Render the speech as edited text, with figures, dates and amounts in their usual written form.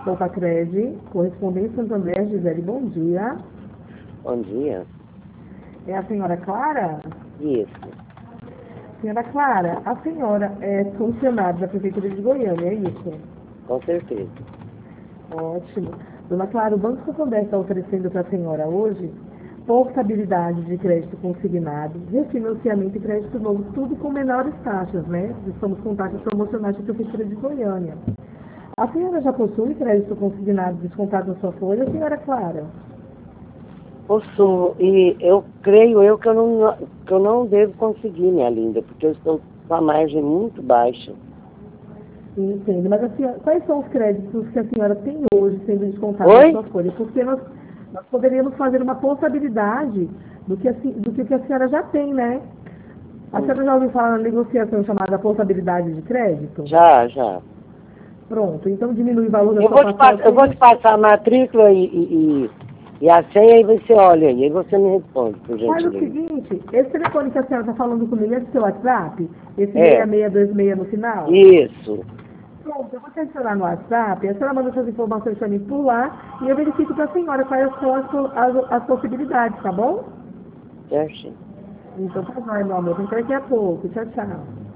Copacred, correspondente Santo André, Gisele, bom dia. Bom dia. É a senhora Clara? Isso. Senhora Clara, a senhora é funcionária da Prefeitura de Goiânia, é isso? Com certeza. Ótimo. Dona Clara, o Banco Santander está oferecendo para a senhora hoje portabilidade de crédito consignado, refinanciamento e crédito novo, tudo com menores taxas, né? Estamos com taxas promocionais da Prefeitura de Goiânia. A senhora já possui crédito consignado descontado na sua folha, senhora Clara? Possuo, e eu creio que eu não devo conseguir, minha linda, porque eu estou com a margem muito baixa. Entendo, mas a senhora, quais são os créditos que a senhora tem hoje sendo descontados na Oi? sua folha? Porque nós poderíamos fazer uma portabilidade do que a senhora já tem, né? A senhora já ouviu falar na negociação chamada portabilidade de crédito? Já. Pronto, então diminui o valor da Eu sua parcela. eu vou te passar a matrícula e a senha e você olha aí você me responde, por Faz o gentileza. seguinte, esse telefone que a senhora está falando comigo é do seu WhatsApp? Esse É. 6626 no final? Isso. Pronto, eu vou te adicionar no WhatsApp, a senhora manda essas informações para mim por lá e eu verifico para a senhora quais são as possibilidades, tá bom? Certo. Então tá bom, meu amor, até daqui a pouco. Tchau, tchau.